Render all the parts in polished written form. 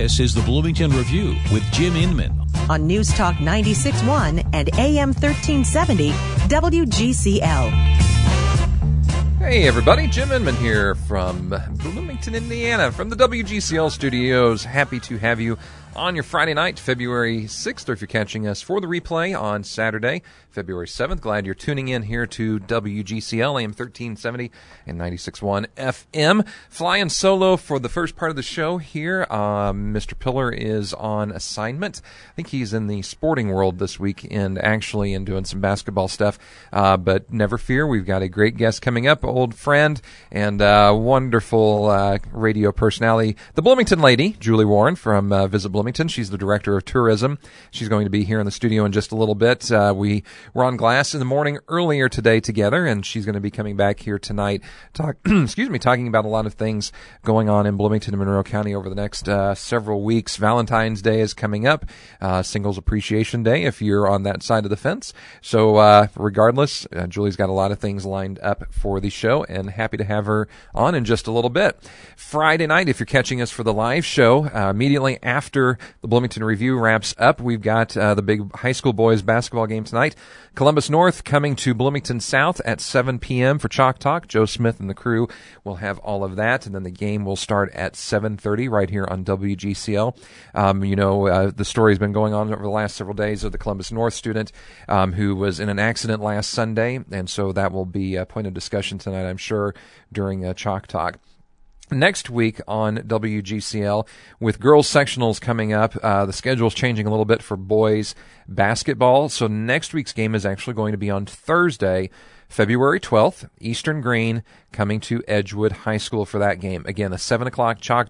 This is the Bloomington Review with Jim Inman on News Talk 96.1 and AM 1370 WGCL. Hey everybody, Jim Inman here from Bloomington, Indiana, from the WGCL studios. Happy to have you on your Friday night, February 6th, or if you're catching us for the replay on Saturday, February 7th. Glad you're tuning in here to WGCL, AM 1370 and 96.1 FM. Flying solo for the first part of the show here. Mr. Pillar is on assignment. I think he's in the sporting world this weekend, actually, and doing some basketball stuff. But never fear, we've got a great guest coming up, old friend and wonderful radio personality, the Bloomington lady, Julie Warren from Visit Bloomington. She's the director of tourism. She's going to be here in the studio in just a little bit. We were on Glass in the Morning earlier today together, and she's going to be coming back here tonight, talking about a lot of things going on in Bloomington and Monroe County over the next several weeks. Valentine's Day is coming up, Singles Appreciation Day if you're on that side of the fence. So regardless, Julie's got a lot of things lined up for the show, and happy to have her on in just a little bit. Friday night, if you're catching us for the live show, immediately after the Bloomington Review wraps up, we've got the big high school boys basketball game tonight. Columbus North coming to Bloomington South at 7 p.m. for Chalk Talk. Joe Smith and the crew will have all of that, and then the game will start at 7:30 right here on WGCL. The story's been going on over the last several days of the Columbus North student who was in an accident last Sunday, and so that will be a point of discussion tonight, I'm sure, during Chalk Talk. Next week on WGCL, with girls sectionals coming up, the schedule's changing a little bit for boys basketball. So next week's game is actually going to be on Thursday, February 12th, Eastern Green, coming to Edgewood High School for that game. Again, a 7 o'clock Chalk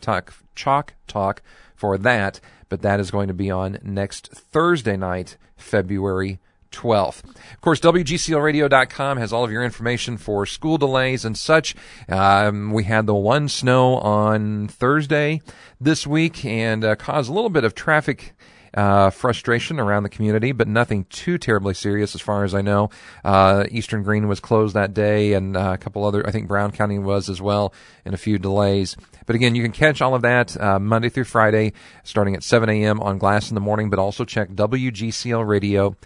Talk for that, but that is going to be on next Thursday night, February 12th. Of course, WGCLradio.com has all of your information for school delays and such. We had the one snow on Thursday this week and caused a little bit of traffic frustration around the community, but nothing too terribly serious as far as I know. Eastern Green was closed that day, and a couple other, I think Brown County was as well, and a few delays. But again, you can catch all of that Monday through Friday starting at 7 a.m. on Glass in the Morning, but also check WGCLradio.com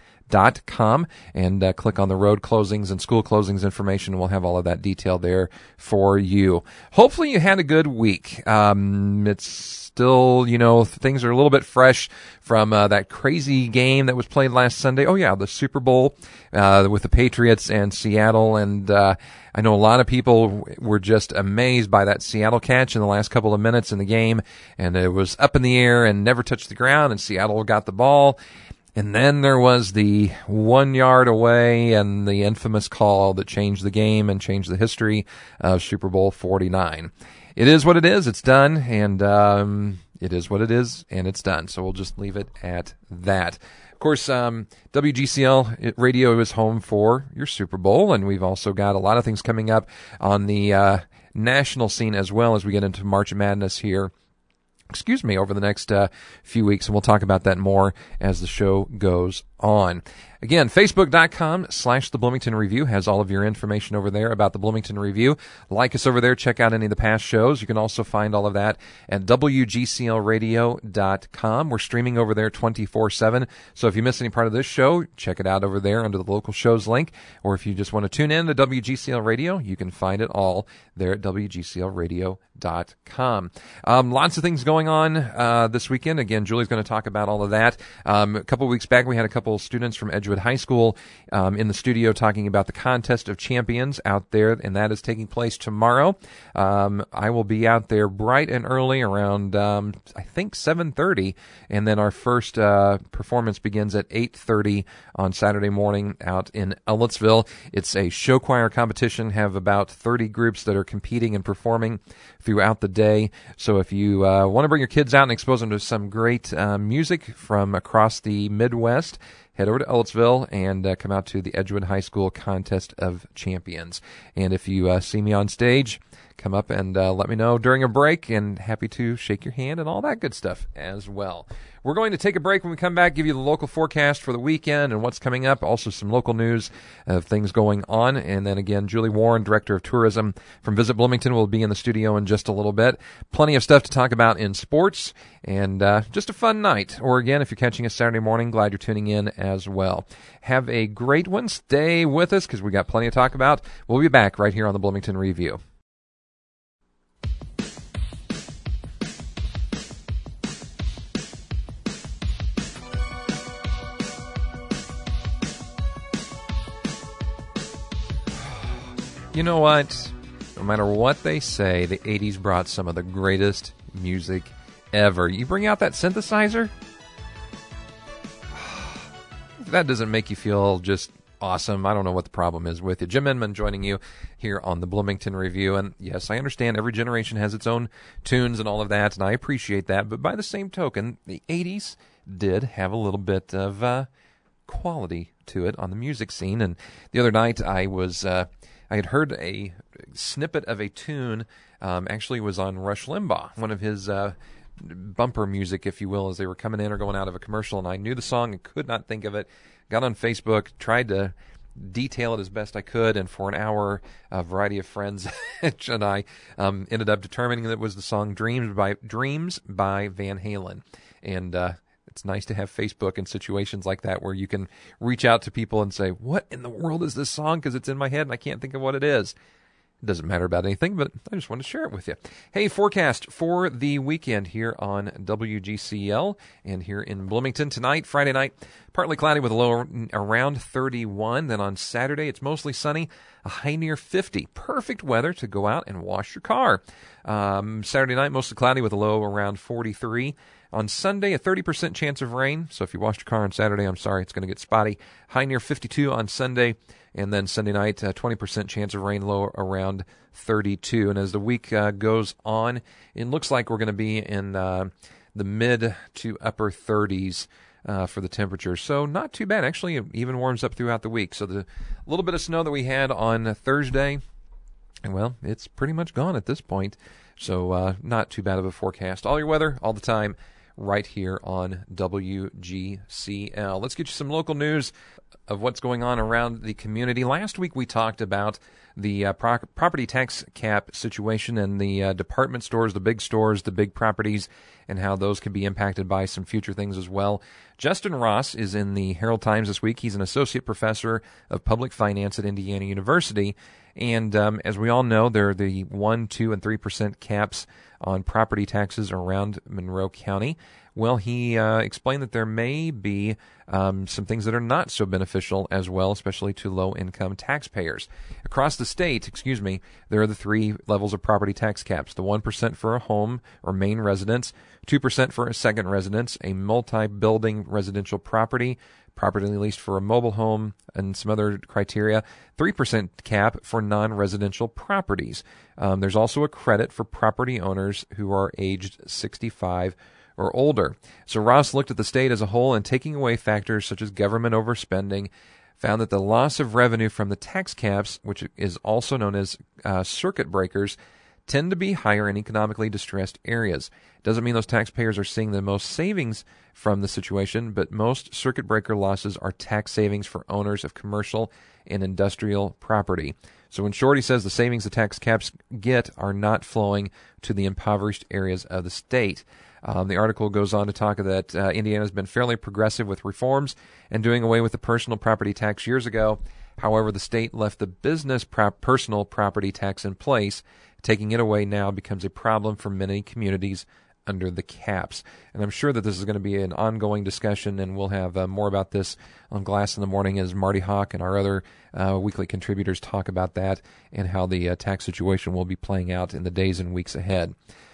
and click on the road closings and school closings information. We'll have all of that detail there for you. Hopefully you had a good week. It's still, things are a little bit fresh from that crazy game that was played last Sunday. Oh yeah, the Super Bowl with the Patriots and Seattle, and I know a lot of people were just amazed by that Seattle catch in the last couple of minutes in the game, and it was up in the air and never touched the ground, and Seattle got the ball. And then there was the 1 yard away and the infamous call that changed the game and changed the history of Super Bowl 49. It is what it is. It's done. And it is what it is. And it's done. So we'll just leave it at that. Of course, WGCL Radio is home for your Super Bowl. And we've also got a lot of things coming up on the national scene as well as we get into March Madness here. Over the next few weeks, and we'll talk about that more as the show goes on. Again, Facebook.com/The Bloomington Review has all of your information over there about the Bloomington Review. Like us over there. Check out any of the past shows. You can also find all of that at WGCLradio.com. We're streaming over there 24/7. So if you miss any part of this show, check it out over there under the local shows link. Or if you just want to tune in to WGCL Radio, you can find it all there at WGCLradio.com. Lots of things going on this weekend. Again, Julie's going to talk about all of that. A couple of weeks back, we had a couple of students from Edgewood High School in the studio talking about the Contest of Champions out there, and that is taking place tomorrow. I will be out there bright and early around, I think, 7:30, and then our first performance begins at 8:30 on Saturday morning out in Ellettsville. It's a show choir competition, have about 30 groups that are competing and performing throughout the day. So if you want to bring your kids out and expose them to some great music from across the Midwest, head over to Ellettsville and come out to the Edgewood High School Contest of Champions. And if you see me on stage, come up and let me know during a break, and happy to shake your hand and all that good stuff as well. We're going to take a break. When we come back, give you the local forecast for the weekend and what's coming up, also some local news of things going on. And then again, Julie Warren, Director of Tourism from Visit Bloomington, will be in the studio in just a little bit. Plenty of stuff to talk about in sports, and just a fun night. Or again, if you're catching us Saturday morning, glad you're tuning in as well. Have a great one. Stay with us because we got plenty to talk about. We'll be back right here on the Bloomington Review. You know what? No matter what they say, the 80s brought some of the greatest music ever. You bring out that synthesizer? That doesn't make you feel just awesome. I don't know what the problem is with you. Jim Inman joining you here on the Bloomington Review. And yes, I understand every generation has its own tunes and all of that, and I appreciate that. But by the same token, the 80s did have a little bit of quality to it on the music scene. And the other night I had heard a snippet of a tune, actually was on Rush Limbaugh, one of his bumper music, if you will, as they were coming in or going out of a commercial, and I knew the song and could not think of it. Got on Facebook, tried to detail it as best I could, and for an hour, a variety of friends and I ended up determining that it was the song Dreams by Van Halen. And it's nice to have Facebook in situations like that where you can reach out to people and say, what in the world is this song? Because it's in my head and I can't think of what it is. It doesn't matter about anything, but I just want to share it with you. Hey, forecast for the weekend here on WGCL and here in Bloomington. Tonight, Friday night, partly cloudy with a low around 31. Then on Saturday, it's mostly sunny, a high near 50. Perfect weather to go out and wash your car. Saturday night, mostly cloudy with a low around 43. On Sunday, a 30% chance of rain. So if you washed your car on Saturday, I'm sorry, it's going to get spotty. High near 52 on Sunday. And then Sunday night, 20% chance of rain, low around 32. And as the week goes on, it looks like we're going to be in the mid to upper 30s for the temperature. So not too bad. Actually, it even warms up throughout the week. So the little bit of snow that we had on Thursday, well, it's pretty much gone at this point. So not too bad of a forecast. All your weather, all the time, right here on WGCL. Let's get you some local news of what's going on around the community. Last week we talked about the property tax cap situation and the department stores, the big properties, and how those can be impacted by some future things as well. Justin Ross is in the Herald Times this week. He's an associate professor of public finance at Indiana University. And as we all know, there are the 1%, 2%, and 3% caps on property taxes around Monroe County. Well, he explained that there may be some things that are not so beneficial as well, especially to low-income taxpayers. Across the state, there are the three levels of property tax caps: the 1% for a home or main residence, 2% for a second residence, a multi-building residential property leased for a mobile home, and some other criteria, 3% cap for non-residential properties. There's also a credit for property owners who are aged 65 or older. So Ross looked at the state as a whole, and taking away factors such as government overspending, found that the loss of revenue from the tax caps, which is also known as circuit breakers, tend to be higher in economically distressed areas. It doesn't mean those taxpayers are seeing the most savings from the situation, but most circuit breaker losses are tax savings for owners of commercial and industrial property. So in short, he says the savings the tax caps get are not flowing to the impoverished areas of the state. The article goes on to talk that Indiana has been fairly progressive with reforms and doing away with the personal property tax years ago. However, the state left the business personal property tax in place. Taking it away now becomes a problem for many communities under the caps. And I'm sure that this is going to be an ongoing discussion, and we'll have more about this on Glass in the Morning as Marty Hawk and our other weekly contributors talk about that and how the tax situation will be playing out in the days and weeks ahead.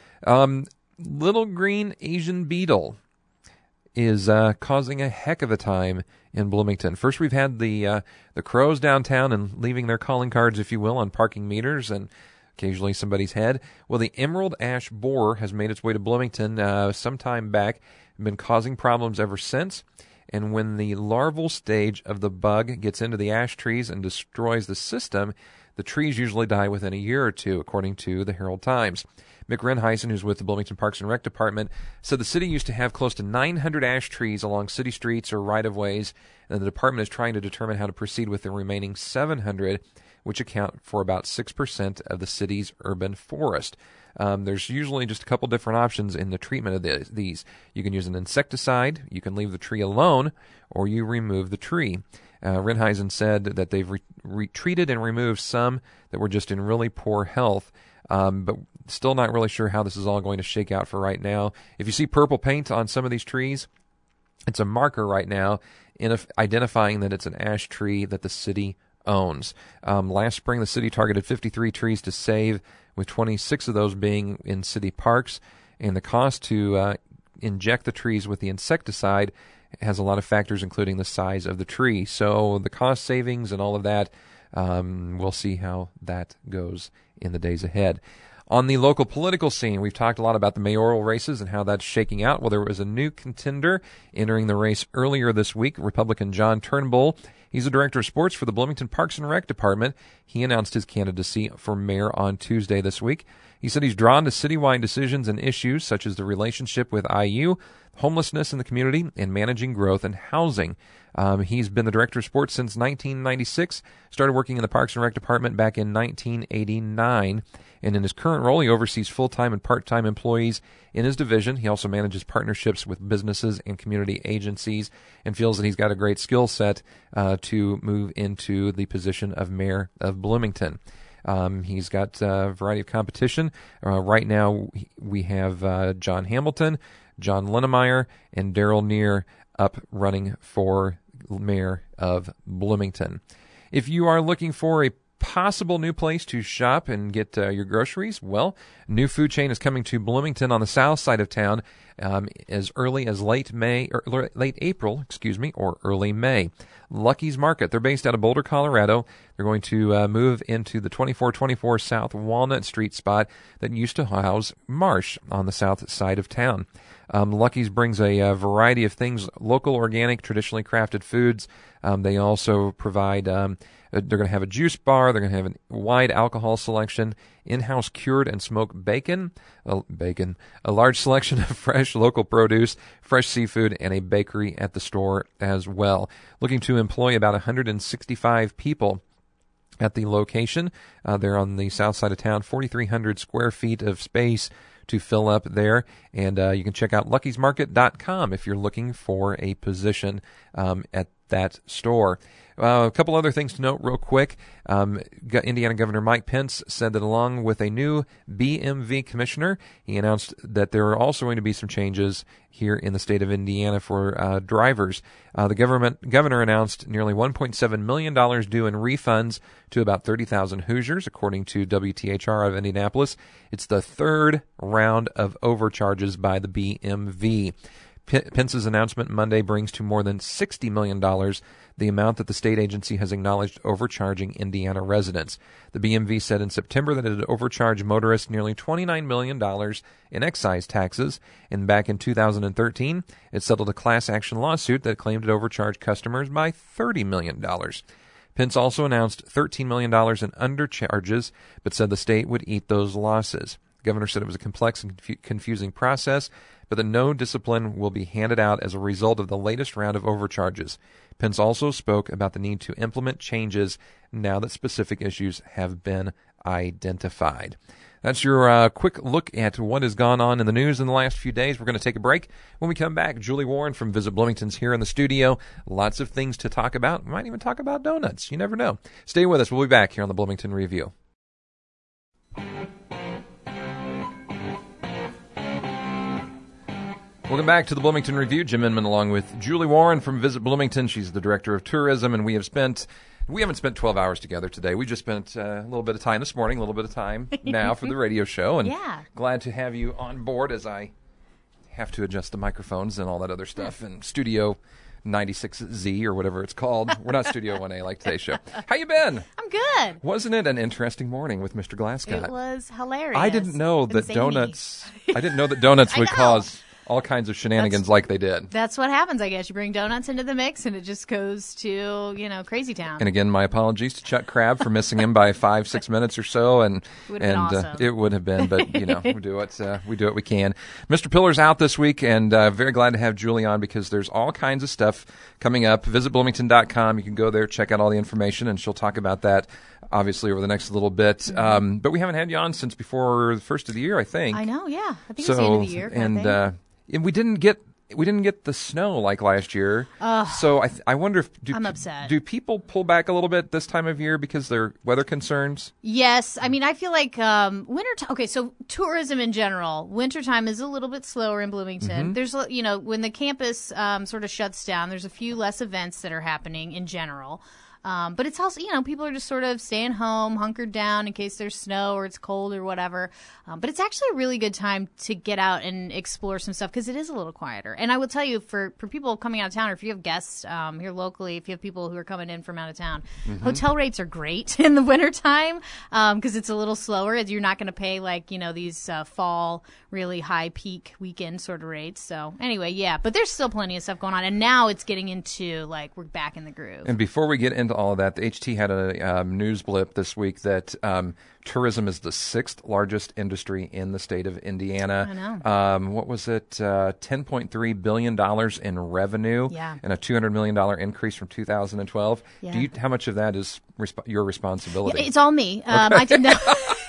Little green Asian beetle is causing a heck of a time in Bloomington. First, we've had the crows downtown and leaving their calling cards, if you will, on parking meters and occasionally somebody's head. Well, the emerald ash borer has made its way to Bloomington some time back, been causing problems ever since. and when the larval stage of the bug gets into the ash trees and destroys the system, the trees usually die within a year or two, according to the Herald Times. Mick Renheisen, who's with the Bloomington Parks and Rec Department, said the city used to have close to 900 ash trees along city streets or right-of-ways, and the department is trying to determine how to proceed with the remaining 700, which account for about 6% of the city's urban forest. There's usually just a couple different options in the treatment of these. You can use an insecticide, you can leave the tree alone, or you remove the tree. Renheisen said that they've treated and removed some that were just in really poor health, but still not really sure how this is all going to shake out for right now. If you see purple paint on some of these trees, it's a marker right now in identifying that it's an ash tree that the city owns. Last spring, the city targeted 53 trees to save, with 26 of those being in city parks, and the cost to inject the trees with the insecticide has a lot of factors, including the size of the tree. So the cost savings and all of that, we'll see how that goes in the days ahead. On the local political scene, we've talked a lot about the mayoral races and how that's shaking out. Well, there was a new contender entering the race earlier this week, Republican John Turnbull. He's the director of sports for the Bloomington Parks and Rec Department. He announced his candidacy for mayor on Tuesday this week. He said he's drawn to citywide decisions and issues such as the relationship with IU, homelessness in the community, and managing growth and housing. He's been the director of sports since 1996, started working in the Parks and Rec Department back in 1989, and in his current role, he oversees full-time and part-time employees in his division. He also manages partnerships with businesses and community agencies and feels that he's got a great skill set to move into the position of mayor of Bloomington. He's got a variety of competition. Right now, we have John Hamilton, John Linnemeyer, and Daryl Neer up running for mayor of Bloomington. If you are looking for a possible new place to shop and get your groceries, well, a new food chain is coming to Bloomington on the south side of town as early as late April, or early May. Lucky's Market. They're based out of Boulder, Colorado. They're going to move into the 2424 South Walnut Street spot that used to house Marsh on the south side of town. Lucky's brings a variety of things, local, organic, traditionally crafted foods. They also provide, they're going to have a juice bar, they're going to have a wide alcohol selection, in-house cured and smoked bacon, a large selection of fresh local produce, fresh seafood, and a bakery at the store as well. Looking to employ about 165 people at the location. They're on the south side of town, 4,300 square feet of space to fill up there, and you can check out luckysmarket.com if you're looking for a position at that store. A couple other things to note real quick. Indiana Governor Mike Pence said that along with a new BMV commissioner, he announced that there are also going to be some changes here in the state of Indiana for drivers. The governor announced nearly $1.7 million due in refunds to about 30,000 Hoosiers, according to WTHR of Indianapolis. It's the third round of overcharges by the BMV. Pence's announcement Monday brings to more than $60 million the amount that the state agency has acknowledged overcharging Indiana residents. The BMV said in September that it had overcharged motorists nearly $29 million in excise taxes, and back in 2013, it settled a class action lawsuit that claimed it overcharged customers by $30 million. Pence also announced $13 million in undercharges, but said the state would eat those losses. The governor said it was a complex and confusing process, but that no discipline will be handed out as a result of the latest round of overcharges. Pence also spoke about the need to implement changes now that specific issues have been identified. That's your quick look at what has gone on in the news in the last few days. We're going to take a break. When we come back, Julie Warren from Visit Bloomington's here in the studio. Lots of things to talk about. We might even talk about donuts. You never know. Stay with us. We'll be back here on the Bloomington Review. Welcome back to the Bloomington Review. Jim Inman along with Julie Warren from Visit Bloomington. She's the Director of Tourism, and we haven't spent 12 hours together today. We just spent a little bit of time this morning, a little bit of time now for the radio show, and glad to have you on board as I have to adjust the microphones and all that other stuff in Studio 96Z or whatever it's called. We're not Studio 1A like today's show. How you been? I'm good. Wasn't it an interesting morning with Mr. Glasscott? It was hilarious. I didn't know that donuts would cause all kinds of shenanigans like they did. That's what happens, I guess. You bring donuts into the mix, and it just goes to, crazy town. And again, my apologies to Chuck Crabb for missing him by 5-6 minutes or so, and awesome. It would have been, but we do what we can. Mr. Pillar's out this week, and very glad to have Julie on because there's all kinds of stuff coming up. Visit Bloomington.com. You can go there, check out all the information, and she'll talk about that obviously over the next little bit. Mm-hmm. But we haven't had you on since before the first of the year, I think. I know, yeah. I think it's the end of the year. And we didn't get the snow like last year. So I wonder if I'm upset. Do people pull back a little bit this time of year because they're weather concerns? Yes. I mean, I feel like wintertime. Okay, so tourism in general, wintertime is a little bit slower in Bloomington. There's, when the campus sort of shuts down, there's a few less events that are happening in general. But it's also, people are just sort of staying home, hunkered down in case there's snow or it's cold or whatever. But it's actually a really good time to get out and explore some stuff because it is a little quieter. And I will tell you, for people coming out of town, or if you have guests here locally, if you have people who are coming in from out of town, hotel rates are great in the wintertime because it's a little slower. You're not going to pay these fall really high peak weekend sort of rates. So anyway, yeah. But there's still plenty of stuff going on. And now it's getting into we're back in the groove. And before we get into all of that, the HT had a news blip this week that tourism is the 6th largest industry in the state of Indiana. I know. What was it? $10.3 billion in revenue and a $200 million increase from 2012. Yeah. How much of that is your responsibility? Yeah, it's all me. I did not.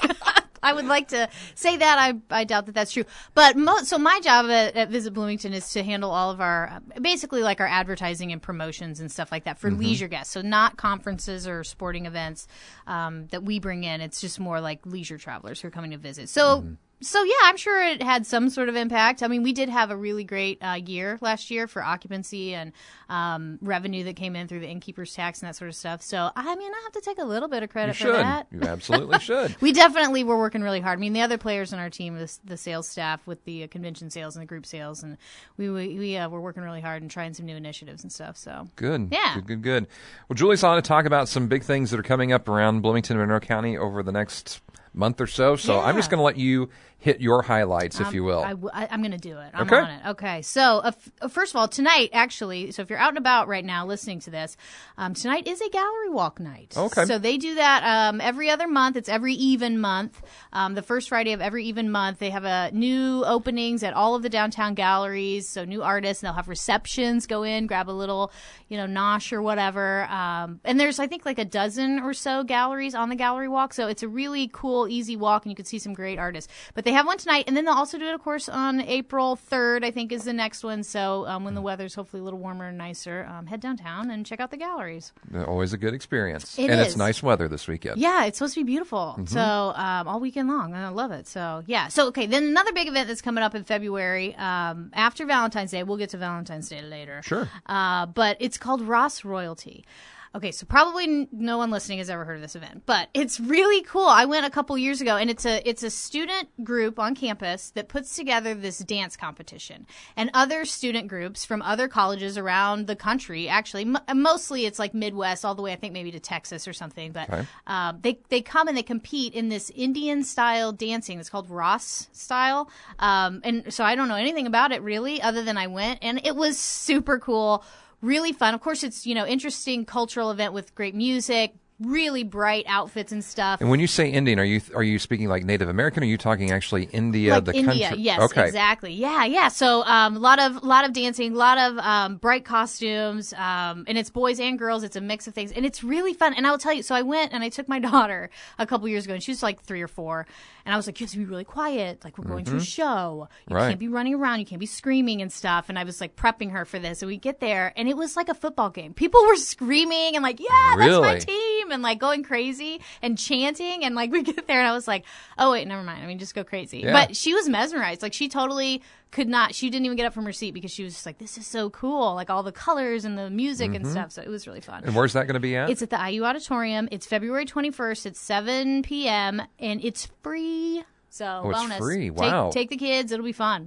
I would like to say that. I doubt that that's true. But so my job at Visit Bloomington is to handle all of our, basically our advertising and promotions and stuff like that for leisure guests. So not conferences or sporting events that we bring in. It's just more like leisure travelers who are coming to visit. So So, yeah, I'm sure it had some sort of impact. I mean, we did have a really great year last year for occupancy and revenue that came in through the innkeeper's tax and that sort of stuff. So, I mean, I have to take a little bit of credit for that. You absolutely should. We definitely were working really hard. I mean, the other players in our team, the sales staff with the convention sales and the group sales, and we were working really hard and trying some new initiatives and stuff. So Good. Yeah. Good. Well, Julie's on to talk about some big things that are coming up around Bloomington and Monroe County over the next month or so. So I'm just going to let you hit your highlights, if you will. I'm going to do it. I'm on it. Okay. So first of all, tonight, actually, so if you're out and about right now listening to this, tonight is a gallery walk night. Okay. So they do that every other month. It's every even month. The first Friday of every even month, they have new openings at all of the downtown galleries. So new artists, and they'll have receptions. Go in, grab a little, nosh or whatever. And there's, I think, like a dozen or so galleries on the gallery walk. So it's a really cool, easy walk, and you can see some great artists. But they have one tonight, and then they'll also do it, of course, on April 3rd, I think, is the next one. So when the weather's hopefully a little warmer and nicer, head downtown and check out the galleries. Always a good experience. It is. It's nice weather this weekend. Yeah, it's supposed to be beautiful. So all weekend long. I love it. So, yeah. So, okay, then another big event that's coming up in February after Valentine's Day. We'll get to Valentine's Day later. Sure. But it's called Ross Royalty. Okay, so probably no one listening has ever heard of this event, but it's really cool. I went a couple years ago, and it's a student group on campus that puts together this dance competition, and other student groups from other colleges around the country. Actually, mostly it's like Midwest, all the way I think maybe to Texas or something. But they come and they compete in this Indian style dancing. It's called Ross style, and so I don't know anything about it really, other than I went, and it was super cool. Really fun. Of course, it's, interesting cultural event with great music, really bright outfits and stuff. And when you say Indian, are you speaking like Native American, or are you talking actually India, like the India, country? Yes, okay. Exactly. Yeah. So a lot of dancing, a lot of bright costumes, and it's boys and girls. It's a mix of things, and it's really fun. And I will tell you, so I went and I took my daughter a couple years ago, and she was like 3 or 4, and I was like, you have to be really quiet. Like, we're going to a show. You can't be running around. You can't be screaming and stuff. And I was like prepping her for this, and we get there, and it was like a football game. People were screaming and like, yeah, that's my team, and like going crazy and chanting, and like we get there, and I was like, oh wait, never mind. I mean, just go crazy. Yeah. But she was mesmerized. Like, she totally could not. She didn't even get up from her seat because she was just like, this is so cool. Like all the colors and the music and stuff. So it was really fun. And where's that going to be at? It's at the IU Auditorium. It's February 21st at 7 p.m. and it's free. So bonus. It's free. Wow. Take the kids. It'll be fun.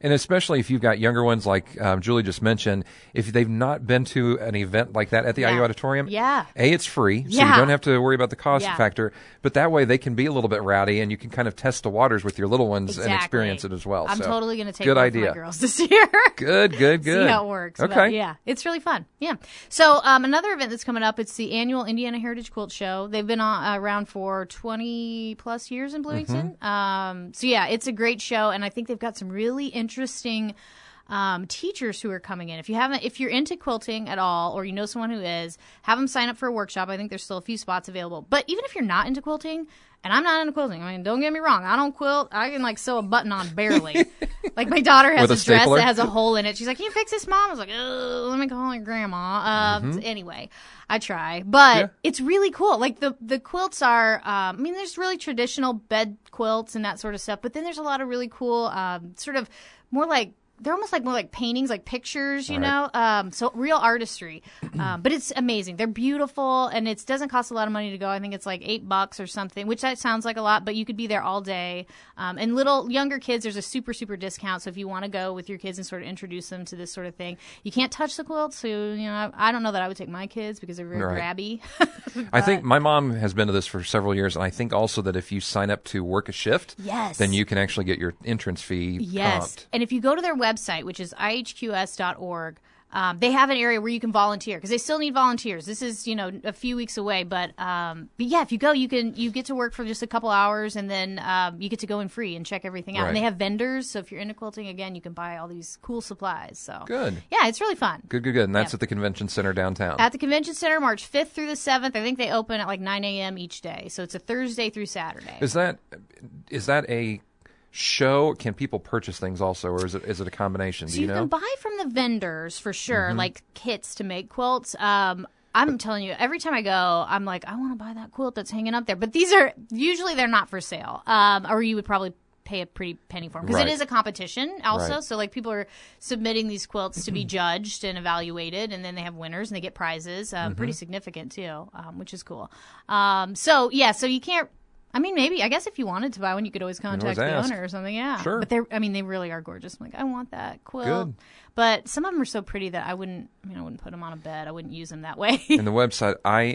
And especially if you've got younger ones like Julie just mentioned, if they've not been to an event like that at the IU Auditorium, it's free, so you don't have to worry about the cost factor. But that way they can be a little bit rowdy, and you can kind of test the waters with your little ones and experience it as well. I'm totally going to take both my girls this year. Good. See how it works. Okay. But yeah, it's really fun. Yeah. So another event that's coming up, it's the annual Indiana Heritage Quilt Show. They've been around for 20 plus years in Bloomington. So yeah, it's a great show, and I think they've got some really interesting teachers who are coming in. If you're into quilting at all, or you know someone who is, have them sign up for a workshop. I think there's still a few spots available. But even if you're not into quilting, and I'm not into quilting, I mean, don't get me wrong, I don't quilt. I can sew a button on barely. Like my daughter has a dress that has a hole in it. She's like, "Can you fix this, Mom?" I was like, "Oh, let me call your grandma." Anyway, I try, but it's really cool. Like the quilts are, I mean, there's really traditional bed quilts and that sort of stuff, but then there's a lot of really cool, sort of more like, they're almost more like paintings, like pictures, you know? So real artistry. But it's amazing. They're beautiful, and it doesn't cost a lot of money to go. I think it's like $8 or something, which that sounds like a lot, but you could be there all day. And younger kids, there's a super, super discount. So if you want to go with your kids and sort of introduce them to this sort of thing, you can't touch the quilts. So, I don't know that I would take my kids because they're very grabby. I think my mom has been to this for several years, and I think also that if you sign up to work a shift, then you can actually get your entrance fee comped. And if you go to their website, which is ihqs.org, they have an area where you can volunteer because they still need volunteers. This is, a few weeks away, but yeah, if you go, you get to work for just a couple hours, and then you get to go in free and check everything out. And they have vendors, so if you're into quilting, again, you can buy all these cool supplies. So good. Yeah, it's really fun. Good. And that's at the Convention Center downtown. At the Convention Center, March 5th through the 7th. I think they open at 9 a.m. each day, so it's a Thursday through Saturday. Is that a show? Can people purchase things also, or is it a combination? So you can buy from the vendors for sure, like kits to make quilts. I'm telling you, every time I go, I'm like, I want to buy that quilt that's hanging up there. But usually they're not for sale, or you would probably pay a pretty penny for them because it is a competition also. So people are submitting these quilts to be judged and evaluated, and then they have winners and they get prizes, pretty significant too, which is cool. So you can't. I mean, maybe. I guess if you wanted to buy one, you could always contact the owner or something. Yeah, sure. But they really are gorgeous. I'm like, I want that quilt. Good. But some of them are so pretty that I wouldn't put them on a bed. I wouldn't use them that way. And the website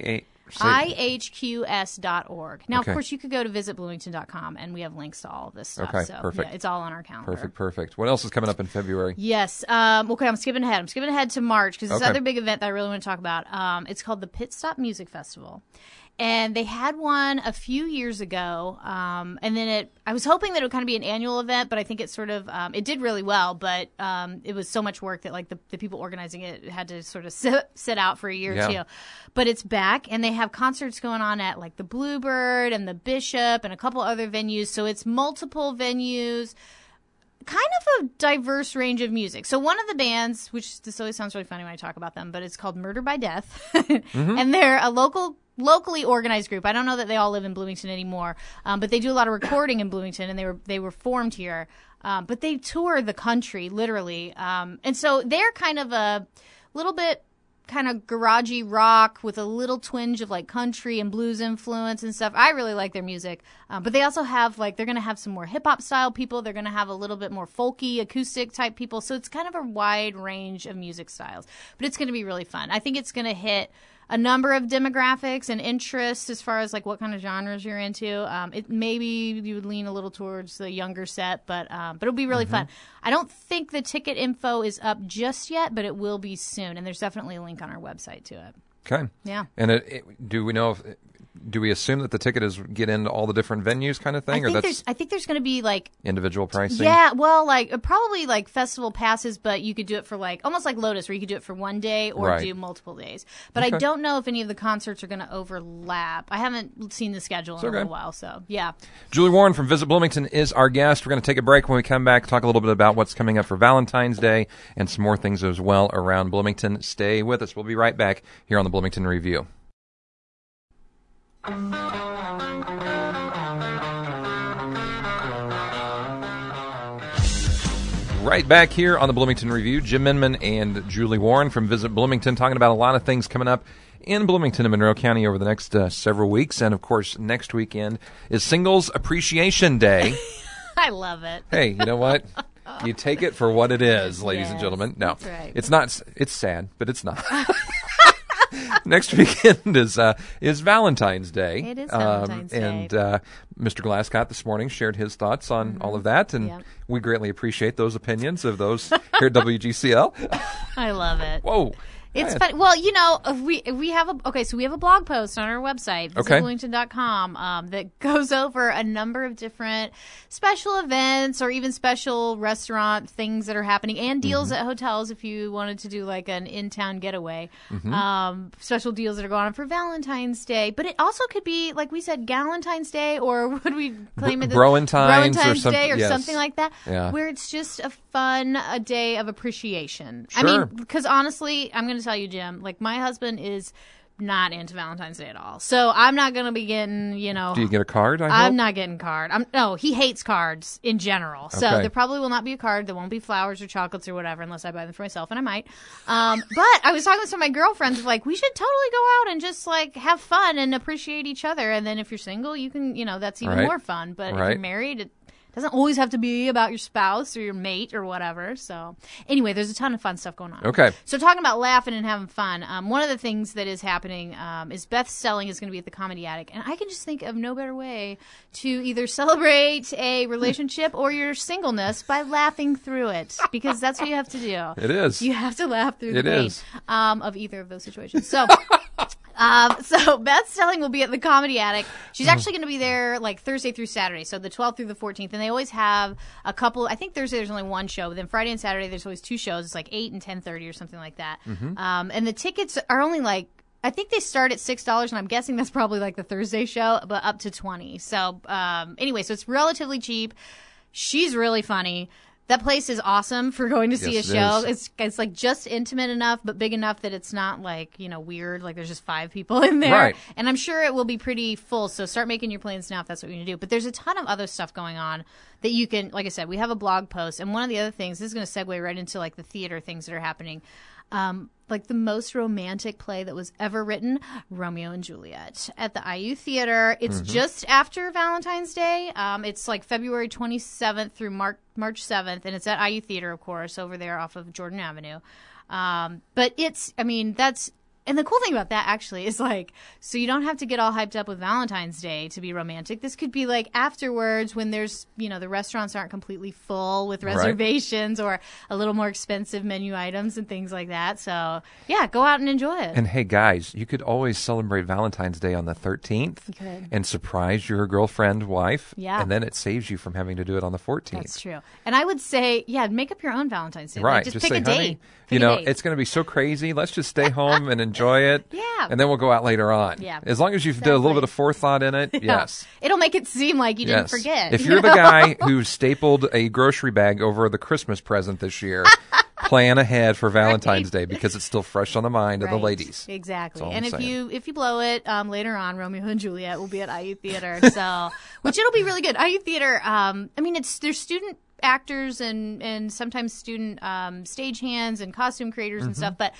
ihqs.org. Now, of course, you could go to visitbloomington.com, and we have links to all of this stuff. Okay, so, perfect. Yeah, it's all on our calendar. Perfect. What else is coming up in February? Yes. Okay, I'm skipping ahead. I'm skipping ahead to March because this other big event that I really want to talk about. It's called the Pit Stop Music Festival. And they had one a few years ago, and then I was hoping that it would kind of be an annual event, but I think it sort of, it did really well, but it was so much work that the people organizing it had to sort of sit out for a year or two. But it's back, and they have concerts going on at the Bluebird and the Bishop and a couple other venues, so it's multiple venues. Kind of a diverse range of music. So one of the bands, which this always sounds really funny when I talk about them, but it's called Murder by Death, and they're a locally organized group. I don't know that they all live in Bloomington anymore, but they do a lot of recording in Bloomington, and they were formed here. But they tour the country, literally. And so they're kind of a little bit kind of garagey rock with a little twinge of country and blues influence and stuff. I really like their music. But they also have they're going to have some more hip hop style people. They're going to have a little bit more folky, acoustic type people. So it's kind of a wide range of music styles. But it's going to be really fun. I think it's going to hit a number of demographics and interests as far as what kind of genres you're into. Maybe you would lean a little towards the younger set, but it'll be really fun. I don't think the ticket info is up just yet, but it will be soon, and there's definitely a link on our website to it. Okay. Yeah. And do we know do we assume that the ticket is get into all the different venues kind of thing? I think there's going to be individual pricing? Yeah, well, probably festival passes, but you could do it for almost like Lotus, where you could do it for one day or do multiple days. But I don't know if any of the concerts are going to overlap. I haven't seen the schedule in a little while, so yeah. Julie Warren from Visit Bloomington is our guest. We're going to take a break. When we come back, talk a little bit about what's coming up for Valentine's Day and some more things as well around Bloomington. Stay with us. We'll be right back here on the Bloomington Review. Right back here on the Bloomington Review, Jim Inman and Julie Warren from Visit Bloomington talking about a lot of things coming up in Bloomington and Monroe County over the next several weeks. And, of course, next weekend is Singles Appreciation Day. I love it. Hey, you know what? You take it for what it is, ladies and Yes, gentlemen. No, that's right. it's not. It's sad, but it's not. Next weekend is Valentine's Day. It is Valentine's Day. And Mr. Glasscott this morning shared his thoughts on all of that, and Yep. we greatly appreciate those opinions of those here at WGCL. I love it. Whoa. It's funny. Well, we have a blog post on our website, Okay. visitbloomington.com, that goes over a number of different special events or even special restaurant things that are happening and deals at hotels if you wanted to do like an in-town getaway. Special deals that are going on for Valentine's Day. But it also could be, like we said, Galentine's Day, or would we claim it? Broentine's or Day or yes. something like that, Yeah. where it's just a day of appreciation. Sure. I mean, because honestly, I'm going to tell you, Jim, like my husband is not into Valentine's Day at all. So I'm not going to be getting, Do you get a card? I hope? I'm not getting card. No, he hates cards in general. So Okay. there probably will not be a card. There won't be flowers or chocolates or whatever unless I buy them for myself, and I might. But I was talking with some of my girlfriends like, we should totally go out and just like have fun and appreciate each other. And then if you're single, you can, that's even Right. more fun. But if Right. you're married, it doesn't always have to be about your spouse or your mate or whatever. So anyway, there's a ton of fun stuff going on. Okay. So talking about laughing and having fun, one of the things that is happening is Beth Stelling is going to be at the Comedy Attic. And I can just think of no better way to either celebrate a relationship or your singleness by laughing through it. Because that's what you have to do. It is. You have to laugh through the It pain is. of either of those situations. So... So Beth Stelling will be at the Comedy Attic. She's actually going to be there like Thursday through Saturday, so the 12th through the 14th. And they always have a couple. I think Thursday there's only one show, but then Friday and Saturday there's always two shows. It's like 8 and 10:30 or something like that. And the tickets are only like, I think they start at $6, and I'm guessing that's probably like the Thursday show, but up to $20. So anyway, so it's relatively cheap. She's really funny. That place is awesome for going to see Yes, a show. it is. It's like just intimate enough, but big enough that it's not like, weird. Like there's just 5 people in there. Right. And I'm sure it will be pretty full. So start making your plans now if that's what you're going to do. But there's a ton of other stuff going on that you can, like I said, we have a blog post. And one of the other things, this is going to segue right into like the theater things that are happening. Like the most romantic play that was ever written, Romeo and Juliet, at the IU Theater. It's just after Valentine's Day. It's like February 27th through March 7th, and it's at IU Theater, of course, over there off of Jordan Avenue. But and the cool thing about that actually is like, so you don't have to get all hyped up with Valentine's Day to be romantic. This could be like afterwards when there's, the restaurants aren't completely full with reservations or a little more expensive menu items and things like that. So yeah, go out and enjoy it. And hey, guys, you could always celebrate Valentine's Day on the 13th You could. and surprise your girlfriend, wife, Yeah. and then it saves you from having to do it on the 14th. That's true. And I would say, yeah, make up your own Valentine's Day. Right. Like, just pick say, a date. honey, Pick a date. it's going to be so crazy. Let's just stay home and enjoy it. Yeah. And then we'll go out later on. Yeah. As long as you've done a little Exactly. bit of forethought in it, yes. It'll make it seem like you didn't forget. If you're the guy who stapled a grocery bag over the Christmas present this year, plan ahead for Valentine's Day because it's still fresh on the mind of the Right. ladies. Exactly. That's all And I'm saying. if you blow it later on, Romeo and Juliet will be at IU Theater. So, which it'll be really good. IU Theater. There's student actors and sometimes student stagehands and costume creators and stuff, but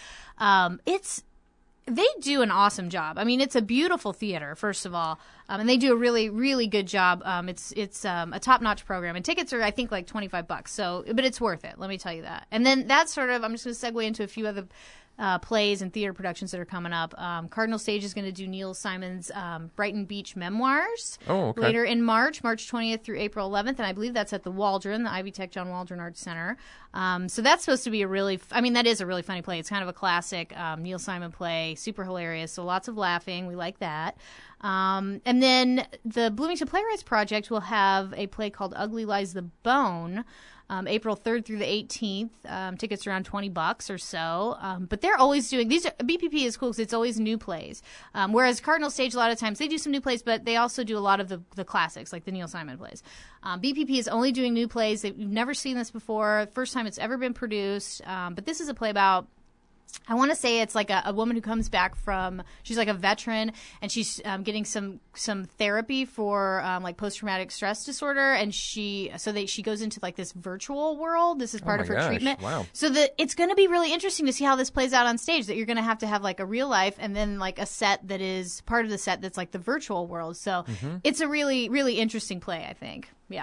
they do an awesome job. I mean, it's a beautiful theater, first of all, and they do a really, really good job. It's a top-notch program, and tickets are, I think, like $25. So, but it's worth it. Let me tell you that. And then that's sort of, I'm just going to segue into a few other plays and theater productions that are coming up. Cardinal Stage is going to do Neil Simon's Brighton Beach Memoirs later in March 20th through April 11th, and I believe that's at the Waldron, the Ivy Tech John Waldron Arts Center. So that's supposed to be that is a really funny play. It's kind of a classic Neil Simon play, super hilarious, so lots of laughing. We like that. And then the Bloomington Playwrights Project will have a play called Ugly Lies the Bone, April 3rd through the 18th. Tickets around $20 or so. But they're always doing BPP is cool because it's always new plays. Whereas Cardinal Stage, a lot of times they do some new plays, but they also do a lot of the classics, like the Neil Simon plays. BPP is only doing new plays. You've never seen this before. First time it's ever been produced. But this is a play about, I want to say it's like a woman who comes back she's like a veteran, and she's getting some therapy for like post-traumatic stress disorder, and she goes into like this virtual world. This is part of her treatment. Wow. So it's going to be really interesting to see how this plays out on stage, that you're going to have like a real life and then like a set that is part of the set that's like the virtual world. So it's a really, really interesting play, I think. Yeah.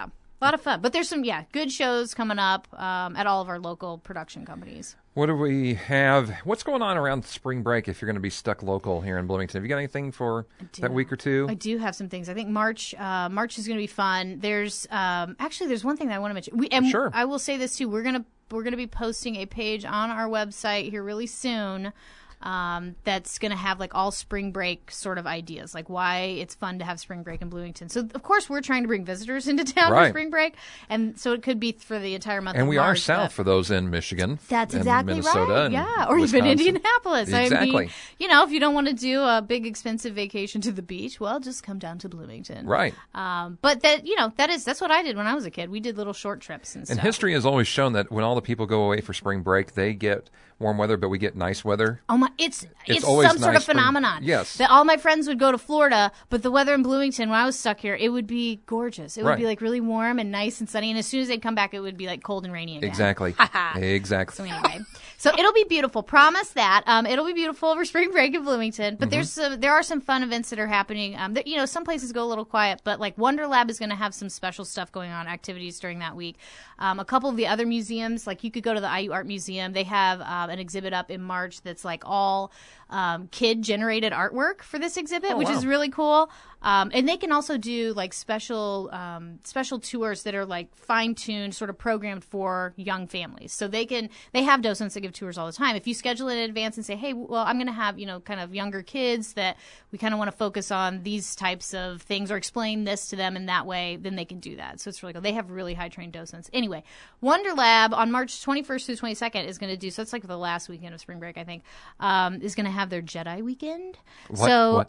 A lot of fun. But there's some, good shows coming up at all of our local production companies. What do we have? What's going on around spring break if you're going to be stuck local here in Bloomington? Have you got anything for that week or two? I do have some things. I think March is going to be fun. There's actually there's one thing that I want to mention. Sure. I will say this too. We're gonna be posting a page on our website here really soon. That's going to have like all spring break sort of ideas, like why it's fun to have spring break in Bloomington. So, of course, we're trying to bring visitors into town for spring break, and so it could be for the entire month of March. And we are south for those in Michigan. That's exactly Minnesota right. And or Wisconsin. even Indianapolis. Exactly. I mean, if you don't want to do a big expensive vacation to the beach, well, just come down to Bloomington. Right. But that's what I did when I was a kid. We did little short trips and stuff. And history has always shown that when all the people go away for spring break, they get warm weather, but we get nice weather. Oh my! It's always some sort nice of phenomenon. Yes. That all my friends would go to Florida, but the weather in Bloomington when I was stuck here, it would be gorgeous. It would be like really warm and nice and sunny. And as soon as they'd come back, it would be like cold and rainy again. Exactly. Exactly. So anyway, it'll be beautiful. Promise that. It'll be beautiful over spring break in Bloomington. But there are some fun events that are happening. Some places go a little quiet, but like Wonder Lab is going to have some special stuff going on, activities during that week. A couple of the other museums, like you could go to the IU Art Museum. They have an exhibit up in March that's like all kid-generated artwork for this exhibit, which is really cool. And they can also do like special tours that are like fine-tuned, sort of programmed for young families. So they have docents that give tours all the time. If you schedule it in advance and say, hey, well, I'm going to have, kind of younger kids that we kind of want to focus on these types of things or explain this to them in that way, then they can do that. So it's really cool. They have really high-trained docents. Anyway, Wonder Lab on March 21st through 22nd is going to do, so it's like the last weekend of spring break, I think, is going to have their Jedi weekend. What?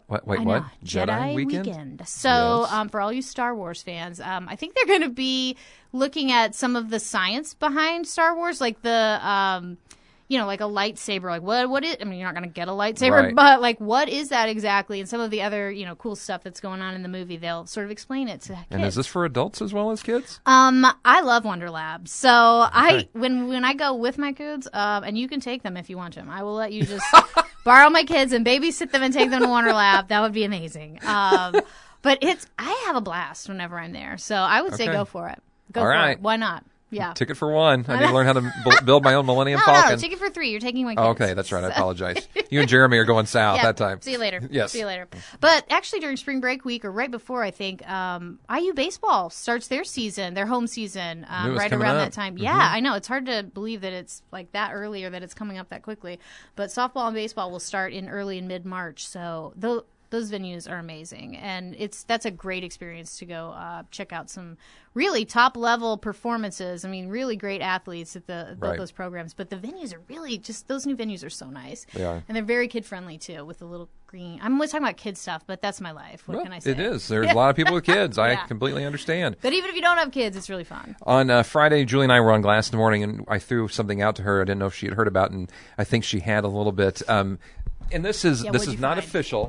Jedi weekend. So Yes. For all you Star Wars fans, I think they're going to be looking at some of the science behind Star Wars, like the like a lightsaber. Like what is? I mean, you're not going to get a lightsaber, Right. but like what is that exactly? And some of the other cool stuff that's going on in the movie, they'll sort of explain it to kids. And is this for adults as well as kids? I love Wonder Lab. So when I go with my kids, and you can take them if you want them, I will let you just borrow my kids and babysit them and take them to Wonder Lab. That would be amazing. But I have a blast whenever I'm there. So I would say go for it. Go All for right. it. Why not? Yeah. Ticket for one. I need to learn how to build my own Millennium Falcon. No, ticket for 3. You're taking my kids. Oh, okay, that's right. I apologize. You and Jeremy are going south that time. See you later. Yes. See you later. But actually, during spring break week, or right before, I think, IU baseball starts their season, their home season, right around that time. Yeah, I know. It's hard to believe that it's like that early or that it's coming up that quickly. But softball and baseball will start in early and mid-March. So those venues are amazing, and that's a great experience to go check out some really top level performances. I mean, really great athletes at both those programs. But the venues are really just, those new venues are so nice. They are, and they're very kid friendly too, with the little green. I'm always talking about kid stuff, but that's my life. What can I say? It is. There's a lot of people with kids. I completely understand. But even if you don't have kids, it's really fun. On Friday, Julie and I were on Glass in the Morning, and I threw something out to her. I didn't know if she had heard about, and I think she had a little bit. And this is not official.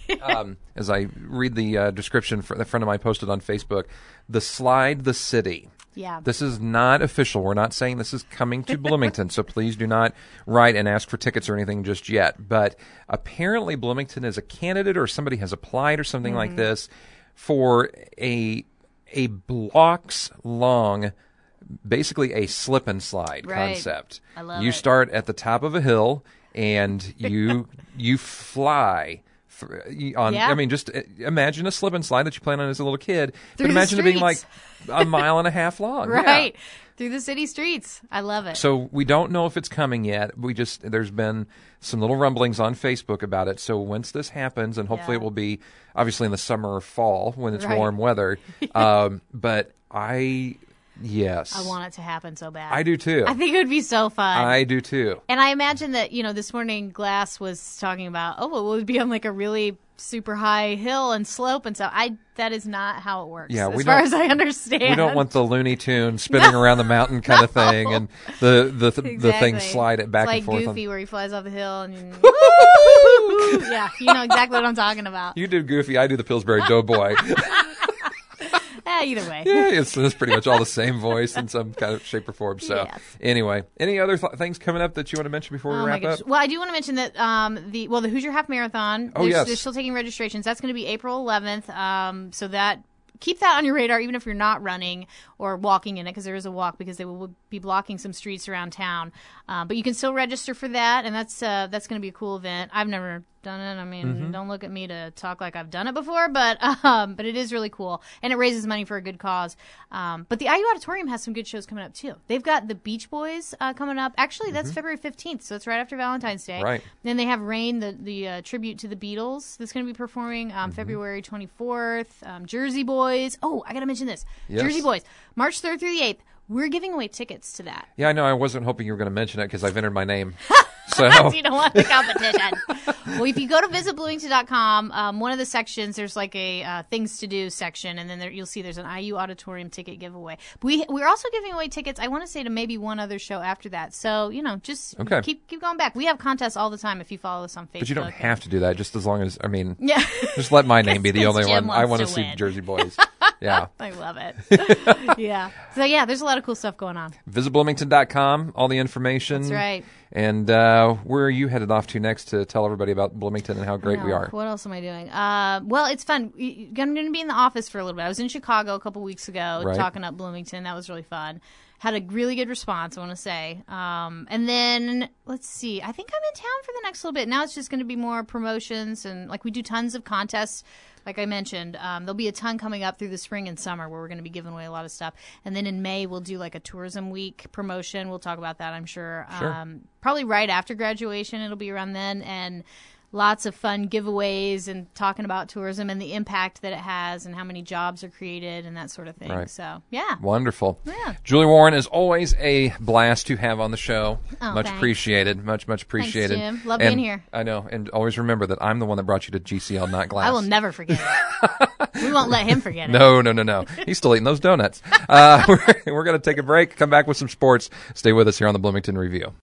As I read the description for a friend of mine posted on Facebook, the Slide the City. Yeah. This is not official. We're not saying this is coming to Bloomington, so please do not write and ask for tickets or anything just yet. But apparently Bloomington is a candidate, or somebody has applied or something like this, for a blocks long, basically a slip and slide concept. I love you it. start at the top of a hill and you fly on. Yeah. I mean, just imagine a slip and slide that you played on as a little kid. Through but imagine the it being like streets. a mile and a half long. Right. Yeah. Through the city streets. I love it. So we don't know if it's coming yet. There's been some little rumblings on Facebook about it. So once this happens, and hopefully it will be obviously in the summer or fall when it's warm weather. But yes. I want it to happen so bad. I do too. I think it would be so fun. I do too. And I imagine that, this morning Glass was talking about, it would be on like a really super high hill and slope and stuff. That is not how it works, as far as I understand. We don't want the Looney Tune spinning around the mountain kind of thing, and the thing slide it back it's and forth. Like Goofy, where he flies off the hill and yeah, you know exactly what I'm talking about. You do Goofy, I do the Pillsbury Doughboy. Either way. Yeah, it's pretty much all the same voice in some kind of shape or form. So anyway, any other things coming up that you want to mention before we wrap up? Well, I do want to mention that the Hoosier Half Marathon, they're still taking registrations. That's going to be April 11th. So that keep that on your radar, even if you're not running or walking in it, because there is a walk, because they will be blocking some streets around town. But you can still register for that, and that's going to be a cool event. I've never done it. I mean, don't look at me to talk like I've done it before, but it is really cool, and it raises money for a good cause. But the IU Auditorium has some good shows coming up too. They've got the Beach Boys coming up. Actually, that's February 15th, so it's right after Valentine's Day. Right. Then they have Rain, the tribute to the Beatles, that's going to be performing February 24th. Jersey Boys. Oh, I got to mention this. Yes. Jersey Boys, March 3rd through the 8th. We're giving away tickets to that. Yeah, I know. I wasn't hoping you were going to mention it because I've entered my name. So you don't want the competition. Well, if you go to visitbloomington.com, one of the sections, there's like a things to do section, and then you'll see there's an IU Auditorium ticket giveaway. We're also giving away tickets, I want to say, to maybe one other show after that. So, just keep going back. We have contests all the time if you follow us on Facebook. But you don't have to do that, just as long as, yeah. just let my name be the only Jim one. I want wants to to see win. Jersey Boys. Yeah. I love it. Yeah. So, yeah, there's a lot of cool stuff going on. VisitBloomington.com, all the information. That's right. And where are you headed off to next to tell everybody about Bloomington and how great we are? What else am I doing? Well, it's fun. I'm going to be in the office for a little bit. I was in Chicago a couple weeks ago talking up Bloomington. That was really fun. Had a really good response, I want to say. And then, let's see. I think I'm in town for the next little bit. Now it's just going to be more promotions, and we do tons of contests. Like I mentioned, there'll be a ton coming up through the spring and summer where we're going to be giving away a lot of stuff. And then in May, we'll do a tourism week promotion. We'll talk about that, I'm sure. Probably right after graduation, it'll be around then. And lots of fun giveaways and talking about tourism and the impact that it has and how many jobs are created and that sort of thing. Right. So, yeah. Wonderful. Yeah. Julie Warren is always a blast to have on the show. Oh, much thanks. appreciated. Much appreciated. Thanks, Jim. Love being here. I know. And always remember that I'm the one that brought you to GCL, not Glass. I will never forget it. We won't let him forget it. No. He's still eating those donuts. We're going to take a break, come back with some sports. Stay with us here on the Bloomington Review.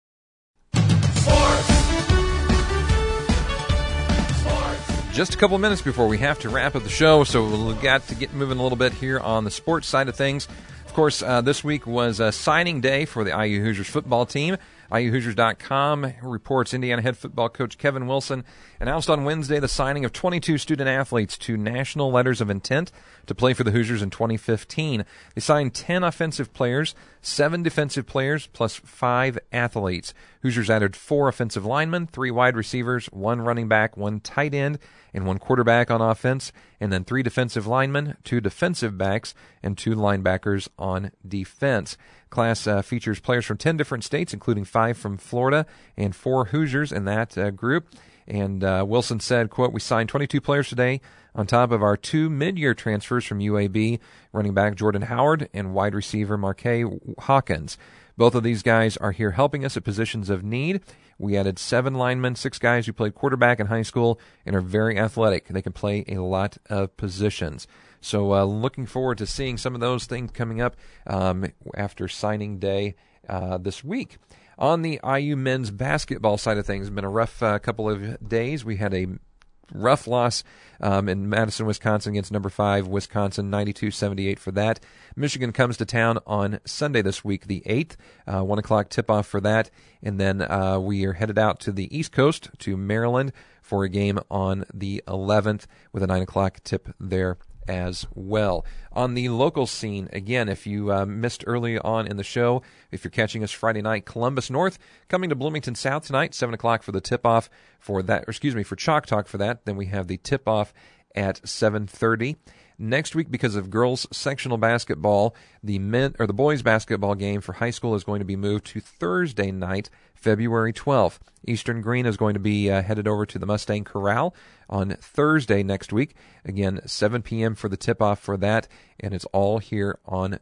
Just a couple of minutes before we have to wrap up the show, so we've got to get moving a little bit here on the sports side of things. Of course, this week was signing day for the IU Hoosiers football team. IUHoosiers.com reports Indiana head football coach Kevin Wilson announced on Wednesday the signing of 22 student athletes to national letters of intent to play for the Hoosiers in 2015. They signed 10 offensive players, 7 defensive players, plus 5 athletes. Hoosiers added 4 offensive linemen, 3 wide receivers, 1 running back, 1 tight end, and 1 quarterback on offense, and then 3 defensive linemen, 2 defensive backs, and 2 linebackers on defense. Class features players from 10 different states, including 5 from Florida and 4 Hoosiers in that group. And Wilson said, quote, "We signed 22 players today on top of our 2 mid-year transfers from UAB, running back Jordan Howard and wide receiver Marquez Hawkins. Both of these guys are here helping us at positions of need. We added 7 linemen, 6 guys who played quarterback in high school and are very athletic. They can play a lot of positions." So looking forward to seeing some of those things coming up after signing day this week. On the IU men's basketball side of things, it's been a rough couple of days. We had a rough loss in Madison, Wisconsin against number 5 Wisconsin, 92-78 for that. Michigan comes to town on Sunday this week, the 8th, 1 o'clock tip-off for that. And then we are headed out to the East Coast, to Maryland, for a game on the 11th with a 9 o'clock tip there as well. On the local scene, again, if you missed early on in the show, if you're catching us Friday night, Columbus North coming to Bloomington South tonight, 7 o'clock for the tip-off for that, for Chalk Talk for that. Then we have the tip-off at 7:30. Next week, because of girls sectional basketball, the boys basketball game for high school is going to be moved to Thursday night, February 12th. Eastern Green is going to be headed over to the Mustang Corral on Thursday next week. Again, 7 p.m. for the tip-off for that, and it's all here on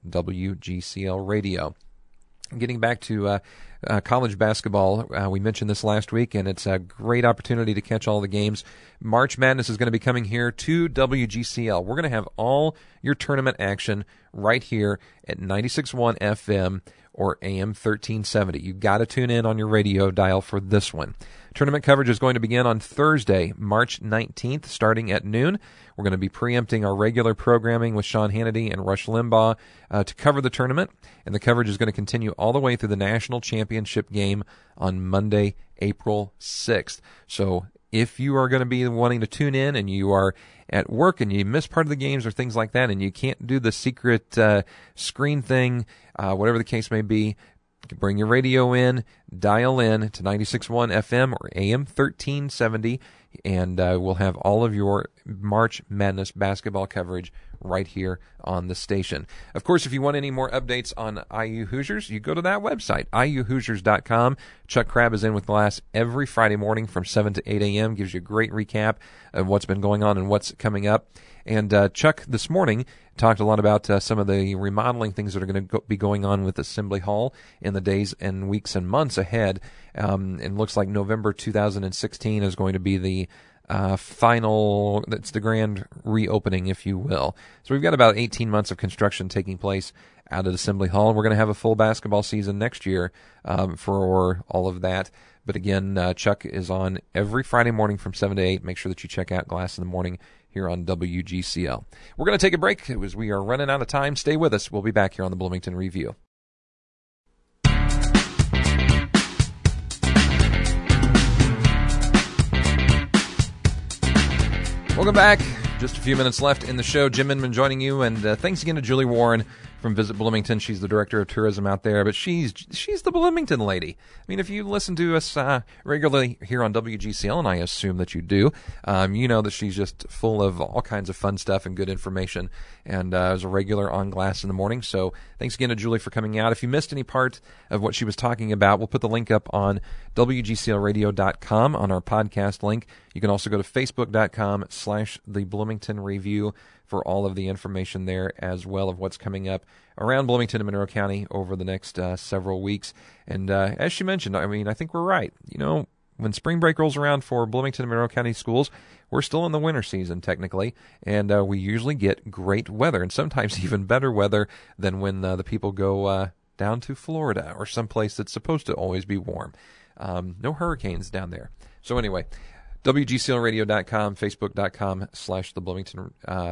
WGCL Radio. Getting back to college basketball, we mentioned this last week, and it's a great opportunity to catch all the games. March Madness is going to be coming here to WGCL. We're going to have all your tournament action right here at 96.1 FM or AM 1370. You've got to tune in on your radio dial for this one. Tournament coverage is going to begin on Thursday, March 19th, starting at noon. We're going to be preempting our regular programming with Sean Hannity and Rush Limbaugh to cover the tournament, and the coverage is going to continue all the way through the national championship game on Monday, April 6th. So if you are going to be wanting to tune in and you are at work and you miss part of the games or things like that and you can't do the secret screen thing, whatever the case may be, bring your radio in, dial in to 96.1 FM or AM 1370, and we'll have all of your March Madness basketball coverage right here on the station. Of course, if you want any more updates on IU Hoosiers, you go to that website, iuhoosiers.com. Chuck Crabb is in with Glass every Friday morning from 7 to 8 a.m., gives you a great recap of what's been going on and what's coming up. And Chuck this morning talked a lot about some of the remodeling things that are going to be going on with Assembly Hall in the days and weeks and months ahead. It looks like November 2016 is going to be the final, that's the grand reopening, if you will. So we've got about 18 months of construction taking place out at Assembly Hall, and we're going to have a full basketball season next year for all of that. But again, Chuck is on every Friday morning from 7 to 8. Make sure that you check out Glass in the Morning here on WGCL. We're going to take a break as we are running out of time. Stay with us. We'll be back here on the Bloomington Review. Welcome back. Just a few minutes left in the show. Jim Inman joining you, and thanks again to Julie Warren from Visit Bloomington. She's the director of tourism out there, but she's the Bloomington lady. I mean, if you listen to us regularly here on WGCL, and I assume that you do, you know that she's just full of all kinds of fun stuff and good information, and is a regular on Glass in the Morning. So thanks again to Julie for coming out. If you missed any part of what she was talking about, we'll put the link up on WGCLradio.com on our podcast link. You can also go to Facebook.com/The Bloomington Review for all of the information there, as well of what's coming up around Bloomington and Monroe County over the next several weeks. And as she mentioned, I mean, I think we're right. You know, when spring break rolls around for Bloomington and Monroe County schools, we're still in the winter season technically, and we usually get great weather, and sometimes even better weather than when the people go down to Florida or someplace that's supposed to always be warm. No hurricanes down there. So anyway, WGCLradio.com, Facebook.com/The Bloomington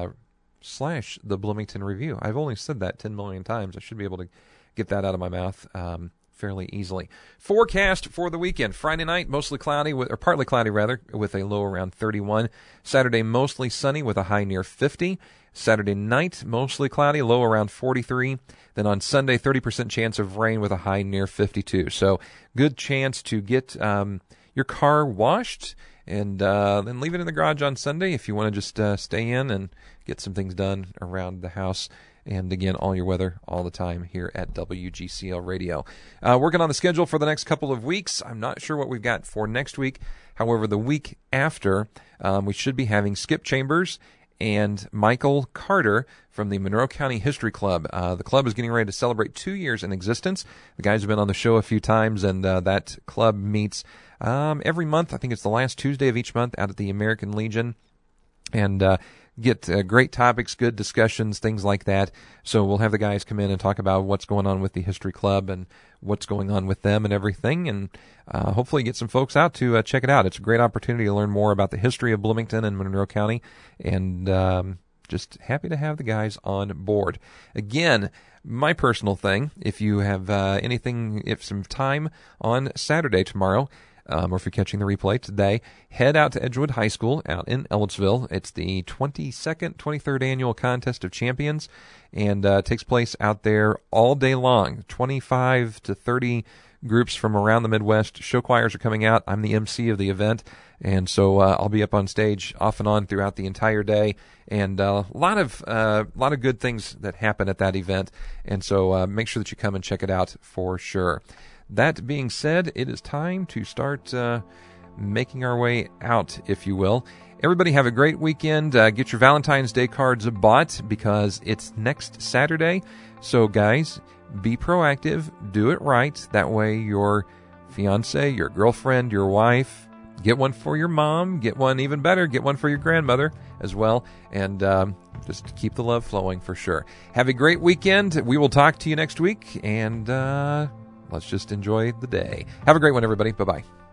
/The Bloomington Review. I've only said that 10 million times. I should be able to get that out of my mouth fairly easily. Forecast for the weekend. Friday night, mostly cloudy, or partly cloudy rather, with a low around 31. Saturday, mostly sunny with a high near 50. Saturday night, mostly cloudy, low around 43. Then on Sunday, 30% chance of rain with a high near 52. So good chance to get your car washed and then leave it in the garage on Sunday if you want to just stay in and get some things done around the house. And again, all your weather all the time here at WGCL Radio. Working on the schedule for the next couple of weeks. I'm not sure what we've got for next week. However, the week after, we should be having Skip Chambers and Michael Carter from the Monroe County History Club. The club is getting ready to celebrate 2 years in existence. The guys have been on the show a few times, and that club meets every month. I think it's the last Tuesday of each month out at the American Legion, and get great topics, good discussions, things like that. So we'll have the guys come in and talk about what's going on with the History Club and what's going on with them and everything, and hopefully get some folks out to check it out. It's a great opportunity to learn more about the history of Bloomington and Monroe County, and just happy to have the guys on board. Again, my personal thing, if you have some time on Saturday tomorrow, or if you're catching the replay today, head out to Edgewood High School out in Ellettsville. It's the 23rd annual Contest of Champions, and takes place out there all day long. 25 to 30 groups from around the Midwest. Show choirs are coming out. I'm the MC of the event, and so I'll be up on stage off and on throughout the entire day, and a lot of good things that happen at that event, and so make sure that you come and check it out for sure. That being said, it is time to start making our way out, if you will. Everybody have a great weekend. Get your Valentine's Day cards bought because it's next Saturday. So, guys, be proactive. Do it right. That way your fiance, your girlfriend, your wife, get one for your mom. Get one even better. Get one for your grandmother as well. And just keep the love flowing for sure. Have a great weekend. We will talk to you next week. And let's just enjoy the day. Have a great one, everybody. Bye-bye.